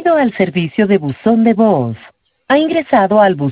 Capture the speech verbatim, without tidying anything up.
Bienvenido al servicio de buzón de voz. Ha ingresado al buzón